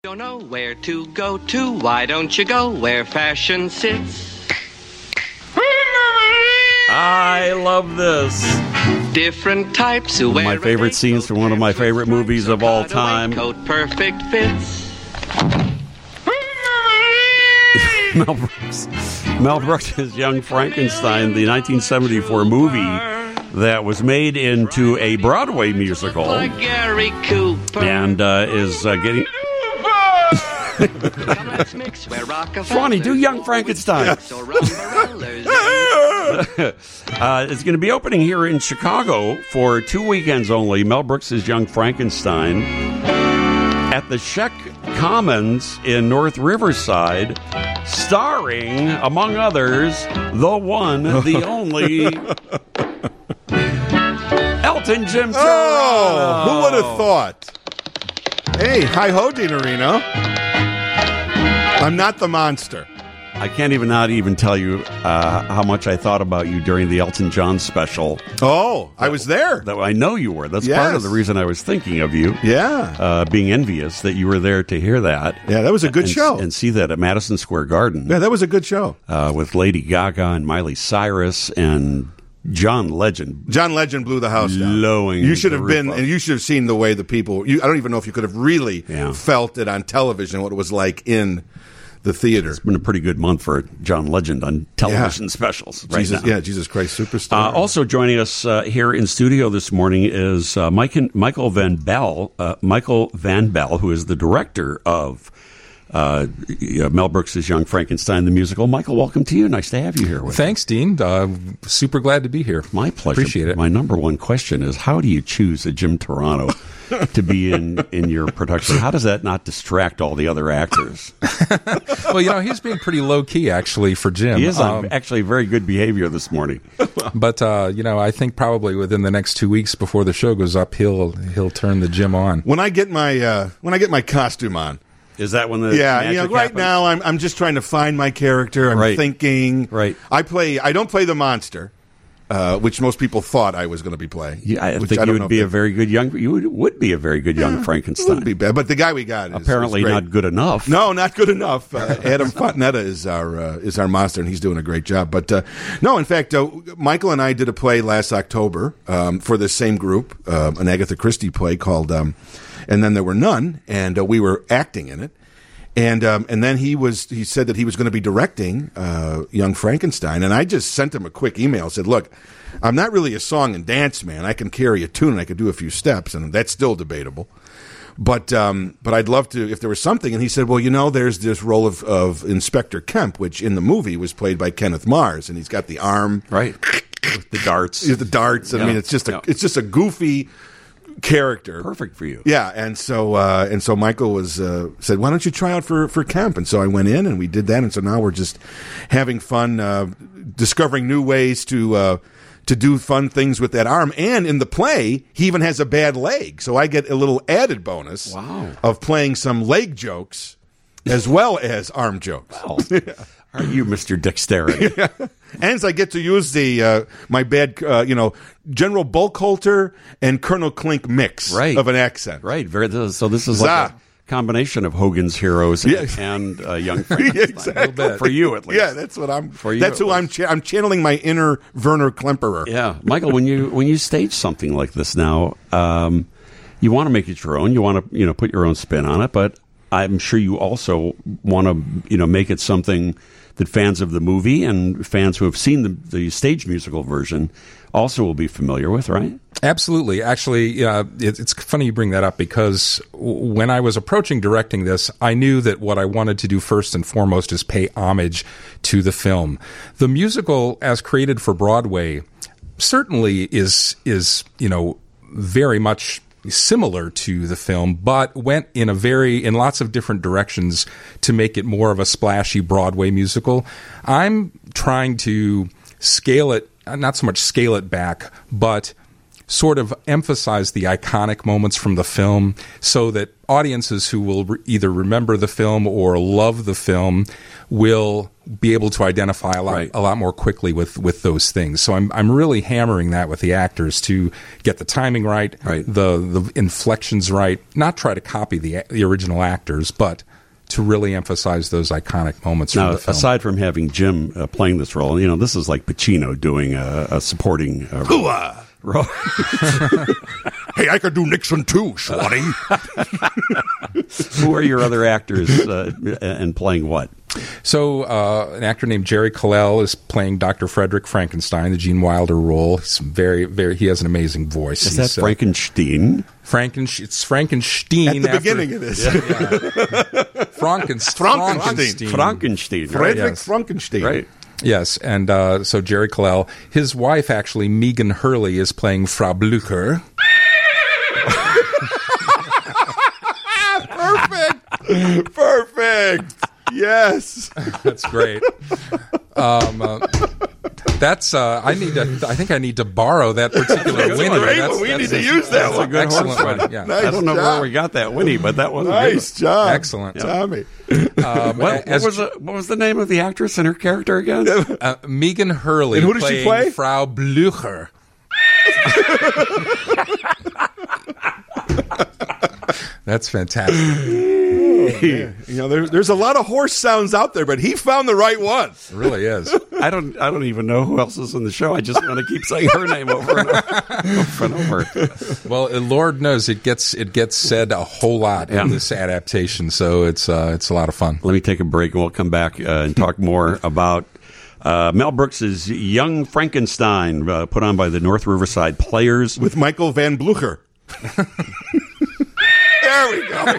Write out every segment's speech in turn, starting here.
don't know where to go to. Why don't you go where fashion sits? I love this. Different types who wear my favorite scenes from one of my favorite movies of all time. Coat perfect fits. Mel Brooks' Young Frankenstein, the 1974 movie that was made into a Broadway musical, Like Gary Cooper. and is getting. Ronnie, do Young Frankenstein. It's going to be opening here in Chicago for 2 weekends only. Mel Brooks' Young Frankenstein at the Sheck Commons in North Riverside, starring, among others, the one, the only Elton Jim Turano. Oh, who would have thought? Hey, hi-ho, Dina Reno. I'm not the monster. I can't not even tell you how much I thought about you during the Elton John special. Oh, I was there. I know you were. That's Yes. part of the reason I was thinking of you. Yeah. Being envious that you were there to hear that. Yeah, that was a good show. And see that at Madison Square Garden. Yeah, that was a good show. With Lady Gaga and Miley Cyrus and John Legend. John Legend blew the house down. Blowing You should the have roof been, up. and you should have seen the way the people. I don't even know if you could have really felt it on television, what it was like in the theater. It's been a pretty good month for John Legend on television specials right Jesus, now. Yeah, Jesus Christ Superstar. Also joining us here in studio this morning is Michael Van Bell. Michael Van Bell, who is the director of Mel Brooks' Young Frankenstein, the musical. Michael, welcome to you. Nice to have you here with Thanks, Dean. Super glad to be here. My pleasure. Appreciate it. My number one question is, how do you choose a Jim Turano to be in your production? How does that not distract all the other actors? Well, he's being pretty low-key, actually, for Jim. He is on actually very good behavior this morning. But, I think probably within the next 2 weeks before the show goes up, he'll turn the Jim on. When I get my costume on. Is that when the right happens? now I'm just trying to find my character. I'm thinking. Right. I don't play the monster, which most people thought I was going to be playing. Yeah, I think you would be a very good young. You would be a very good young Frankenstein. Wouldn't be bad, but the guy we got is apparently great. not good enough. No, not good enough. Adam Fontanetta is our monster, and he's doing a great job. But no, in fact, Michael and I did a play last October for this same group, an Agatha Christie play called "And Then There Were None," and we were acting in it. And then he said that he was going to be directing Young Frankenstein, and I just sent him a quick email. Said, "Look, I'm not really a song and dance man. I can carry a tune, and I could do a few steps, and that's still debatable. But I'd love to if there was something." And he said, "Well, there's this role of Inspector Kemp, which in the movie was played by Kenneth Mars, and he's got the arm, right, the darts, the darts. I mean, it's just a goofy." Character perfect for you, yeah. And so Michael said, "Why don't you try out for Kemp?" And so I went in and we did that. And so now we're just having fun, discovering new ways to do fun things with that arm. And in the play, he even has a bad leg, so I get a little added bonus of playing some leg jokes as well as arm jokes. Well, are you Mr. Dexterity? Yeah. And I get to use the my bad, General Bulkholter and Colonel Klink mix of an accent. Right. So this is like a combination of Hogan's Heroes and Young Frankenstein. Exactly. For you, at least. Yeah, that's what I'm. For you, that's who I'm. I'm channeling my inner Werner Klemperer. Yeah, Michael. When you stage something like this now, you want to make it your own. You want to put your own spin on it, but I'm sure you also want to make it something that fans of the movie and fans who have seen the stage musical version also will be familiar with, right? Absolutely. Actually, it's funny you bring that up because when I was approaching directing this, I knew that what I wanted to do first and foremost is pay homage to the film. The musical, as created for Broadway, certainly is very much similar to the film, but went in lots of different directions to make it more of a splashy Broadway musical. I'm trying to scale it, not so much scale it back, but sort of emphasize the iconic moments from the film so that audiences who will either remember the film or love the film will be able to identify a lot more quickly with those things. So I'm really hammering that with the actors to get the timing right. The inflections right, not try to copy the original actors, but to really emphasize those iconic moments from the film. Aside from having Jim playing this role, this is like Pacino doing a supporting role. Hey, I could do Nixon too, Schwatty. Who are your other actors and playing what? So an actor named Jerry Colell is playing Dr. Frederick Frankenstein, the Gene Wilder role. He's he has an amazing voice. Is that Frankenstein? It's Frankenstein. At the beginning of this. Frankenstein. Frederick Frankenstein. Right. Yes, and so Jerry Colell. His wife, actually, Megan Hurley, is playing Frau Blücher. Perfect. Yes. That's great. I think I need to borrow that particular Winnie. We need to use that one. Good Excellent one. Yeah. Nice I don't know where we got that Winnie, but that was nice job. Excellent. Tommy. What was the name of the actress and her character again? Megan Hurley. And who did she play? Frau Blücher. That's fantastic. There's a lot of horse sounds out there, but he found the right one. It really is. I don't even know who else is in the show. I just want to keep saying her name over and over. Well, Lord knows it gets said a whole lot in this adaptation, so it's a lot of fun. Let me take a break, and we'll come back and talk more about Mel Brooks's Young Frankenstein, put on by the North Riverside Players with Michael Van Blücher. There we go.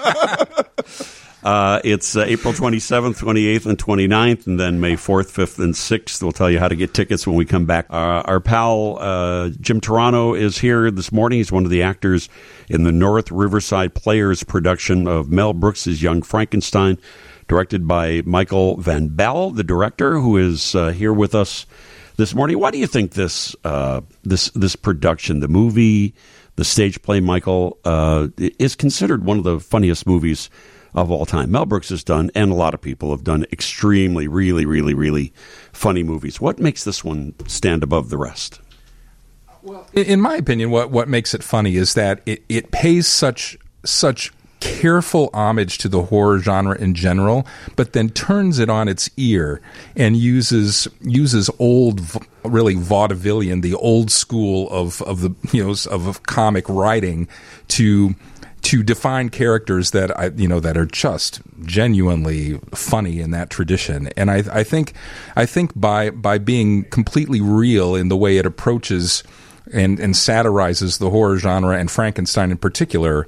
It's April 27th, 28th, and 29th, and then May 4th, 5th, and 6th. We'll tell you how to get tickets when we come back. Our pal Jim Turano is here this morning. He's one of the actors in the North Riverside Players production of Mel Brooks's Young Frankenstein, directed by Michael Van Bell, the director, who is here with us this morning. Why do you think this production, the movie, the stage play, Michael, is considered one of the funniest movies of all time? Mel Brooks has done, and a lot of people have done, extremely, really, really, really funny movies. What makes this one stand above the rest? Well, in my opinion, what makes it funny is that it pays such careful homage to the horror genre in general, but then turns it on its ear and uses old, really vaudevillian, the old school of comic writing to define characters that that are just genuinely funny in that tradition. And I think by being completely real in the way it approaches and satirizes the horror genre and Frankenstein in particular,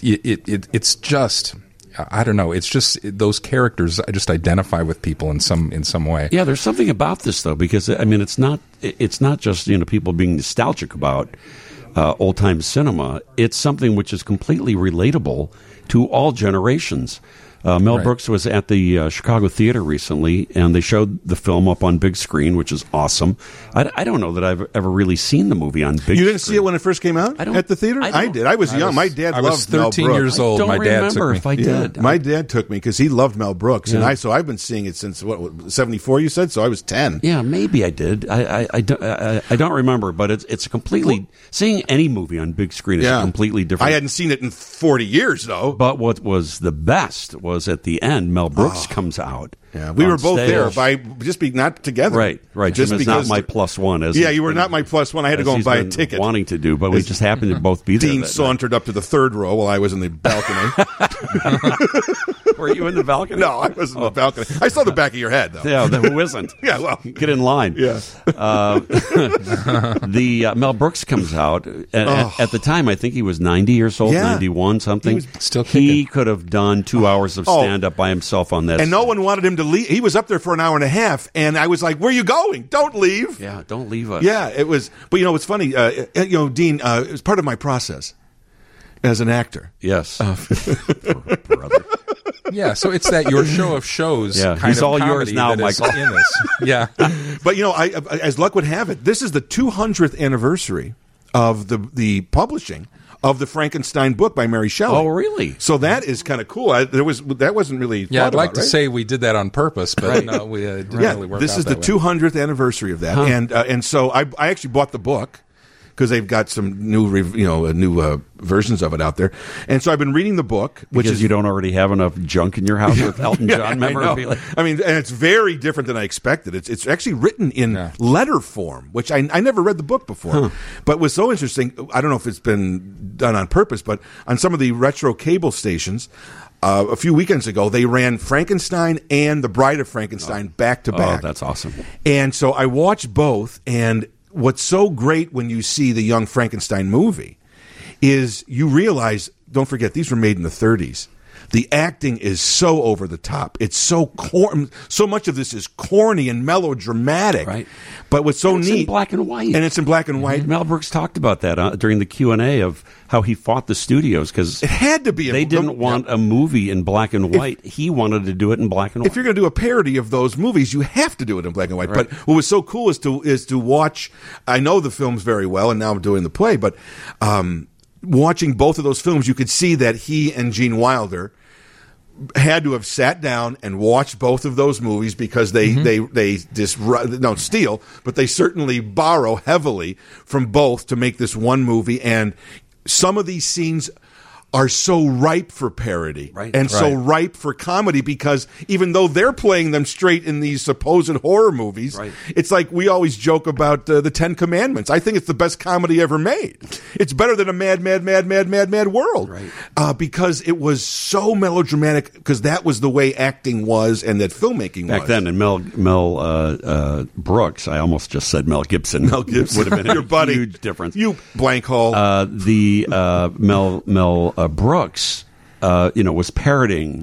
it's just, I don't know, it's just those characters I just identify with people in some way. Yeah, there's something about this though, because I mean it's not just people being nostalgic about old time cinema. It's something which is completely relatable to all generations. Mel Brooks was at the Chicago Theater recently, and they showed the film up on big screen, which is awesome. I don't know that I've ever really seen the movie on big screen. You didn't see it when it first came out at the theater? I did. I was young. My dad loved Mel Brooks. I was 13 years old. I don't remember if I did. My dad took me because he loved Mel Brooks, and so I've been seeing it since, 74 you said? So I was 10. Yeah, maybe I did. I don't remember, but it's completely, seeing any movie on big screen is completely different. I hadn't seen it in 40 years, though. But what was the best was at the end, Mel Brooks comes out. Yeah, we were both there, not together. Right. Just Jim is not my plus one. You were not my plus one. I had to go and buy a ticket. Wanting to do, but we just happened to both be there. Dean sauntered up to the third row while I was in the balcony. Were you in the balcony? No, I was in the balcony. I saw the back of your head, though. Yeah, who isn't? Yeah, well. Get in line. Yeah. The Mel Brooks comes out. At the time, I think he was 90 years old, 91, something. He could have done 2 hours of stand-up by himself on that. And no one wanted him to leave. He was up there for an hour and a half, and I was like, where are you going? Don't leave. Yeah, don't leave us. Yeah, it was. But it's funny. Dean, it was part of my process as an actor. Yes. Brother. Yeah, so it's that your show of shows kind he's of all comedy yours now, that is Michael. in this. Yeah. But, I as luck would have it, this is the 200th anniversary of the publishing of the Frankenstein book by Mary Shelley. Oh, really? So that is kind of cool. That wasn't really. Yeah, I'd like about, to right? say we did that on purpose, but no, we didn't really work this out is the that way. 200th anniversary of that, and so I actually bought the book because they've got some new versions of it out there, and so I've been reading the book, which Because is you don't already have enough junk in your house with Elton John memorabilia. I mean, and it's very different than I expected. It's actually written in letter form, which I never read the book before. But what's so interesting, I don't know if it's been done on purpose, but on some of the retro cable stations, a few weekends ago, they ran Frankenstein and The Bride of Frankenstein back to back. Oh, that's awesome. And so I watched both, and what's so great when you see the Young Frankenstein movie is you realize, don't forget, these were made in the 30s. The acting is so over the top. It's so so much of this is corny and melodramatic. Right. But what's so It's neat, in black and white. and it's in black and white. Mel Brooks talked about that during the Q&A of how he fought the studios because It had to be. they didn't want a movie in black and white. He wanted to do it in black and white. If you're going to do a parody of those movies, you have to do it in black and white. Right. But what was so cool is to watch. I know the films very well, and now I'm doing the play. But watching both of those films, you could see that he and Gene Wilder had to have sat down and watched both of those movies because they don't steal, but they certainly borrow heavily from both to make this one movie. And some of these scenes are so ripe for parody and so ripe for comedy because even though they're playing them straight in these supposed horror movies, it's like we always joke about the Ten Commandments. I think it's the best comedy ever made. It's better than a mad world because it was so melodramatic because that was the way acting was and that filmmaking Back was. then, and Mel Brooks, I almost just said Mel Gibson. Mel Gibson would have been your buddy. huge difference. You blank hole. Mel Brooks, was parodying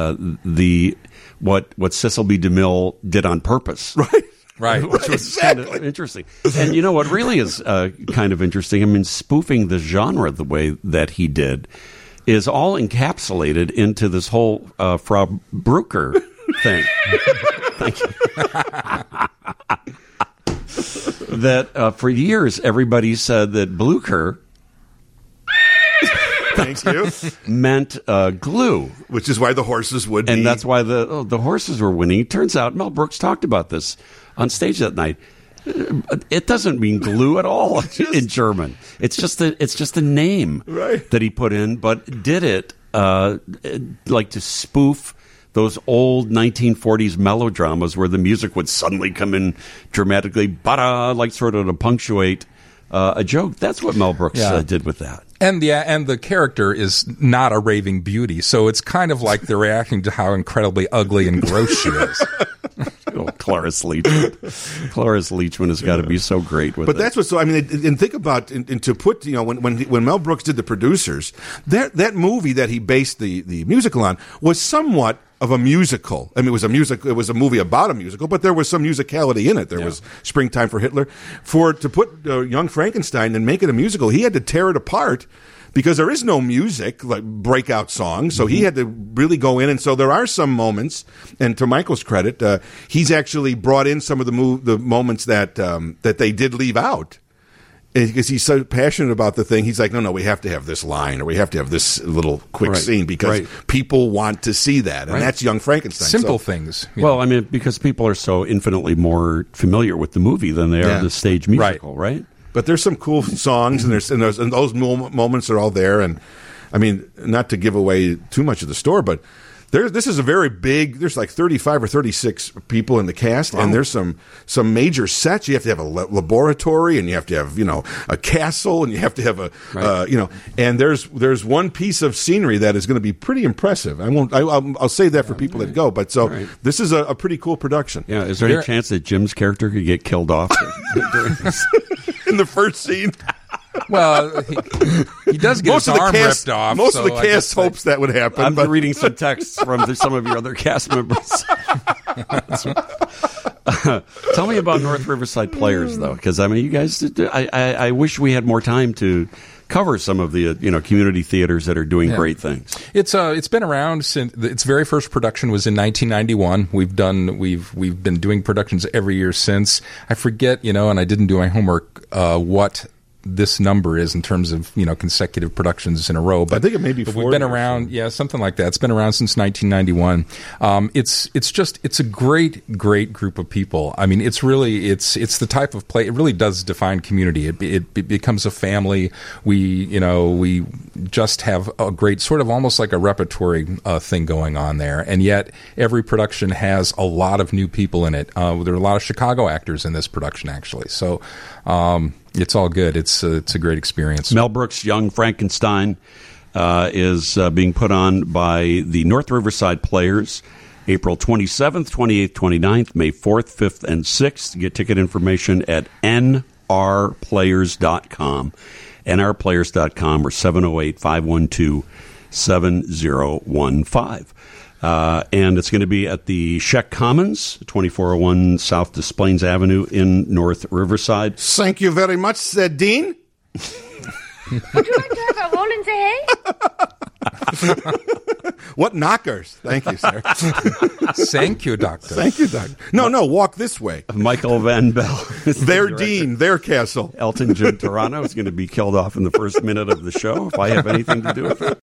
what Cecil B. DeMille did on purpose. Right. Which was kind of interesting. And you know what really is kind of interesting? I mean, spoofing the genre the way that he did is all encapsulated into this whole Frau Brücker thing. Thank you. That for years, everybody said that Blucher Thank you. meant glue. Which is why the horses would be. And that's why the horses were winning. It turns out Mel Brooks talked about this on stage that night. It doesn't mean glue at all in German. It's just the name that he put in, but did it like to spoof those old 1940s melodramas where the music would suddenly come in dramatically, like sort of to punctuate a joke. That's what Mel Brooks did with that. And the character is not a raving beauty, so it's kind of like they're reacting to how incredibly ugly and gross she is. Oh, Cloris Leachman. Cloris Leachman has got to be so great with it. But that's what's so. I mean, and think about and to put when Mel Brooks did The Producers, that movie that he based the musical on was somewhat of a musical. I mean, it was a music. It was a movie about a musical, but there was some musicality in it. There was Springtime for Hitler. To put Young Frankenstein and make it a musical, he had to tear it apart because there is no music, like breakout songs. So he had to really go in. And so there are some moments, and to Michael's credit, he's actually brought in some of the moments that they did leave out. Because he's so passionate about the thing, he's like, no, we have to have this line, or we have to have this little quick scene because people want to see that, and that's Young Frankenstein. Simple things. Well, I mean, because people are so infinitely more familiar with the movie than they are the stage musical, right? But there's some cool songs, and those moments are all there. And I mean, not to give away too much of the store, but this is a very big. There's like 35 or 36 people in the cast, and there's some major sets. You have to have a laboratory, and you have to have a castle, and you have to have and there's one piece of scenery that is going to be pretty impressive. I'll save that for people that go. But this is a pretty cool production. Yeah, is there any chance that Jim's character could get killed off during this? In the first scene? Well, he does get his arm ripped off. Most of the cast hopes that would happen. I'm reading some texts from some of your other cast members. Tell me about North Riverside Players, though, because I mean, you guys. I wish we had more time to cover some of the community theaters that are doing great things. It's been around since its very first production was in 1991. We've been doing productions every year since. I forget, and I didn't do my homework. What this number is in terms of consecutive productions in a row. But I think it may be but 40. We've been around, something like that. It's been around since 1991. It's a great group of people. I mean, it's the type of play. It really does define community. It becomes a family. We just have a great sort of almost like a repertory thing going on there, and yet every production has a lot of new people in it. There are a lot of Chicago actors in this production, actually. So it's all good. It's a great experience. Mel Brooks' Young Frankenstein is being put on by the North Riverside Players April 27th, 28th, 29th, May 4th, 5th, and 6th. Get ticket information at nrplayers.com. nrplayers.com or 708-512-7015. And it's going to be at the Scheck Commons, 2401 South Des Plaines Avenue in North Riverside. Thank you very much, Dean. Would you like to have a roll in the hay? What knockers? Thank you, sir. Thank you, Doctor. Thank you, Doctor. No, walk this way. Michael Van Bell. Their dean, their castle. Elton John Toronto is going to be killed off in the first minute of the show, if I have anything to do with it.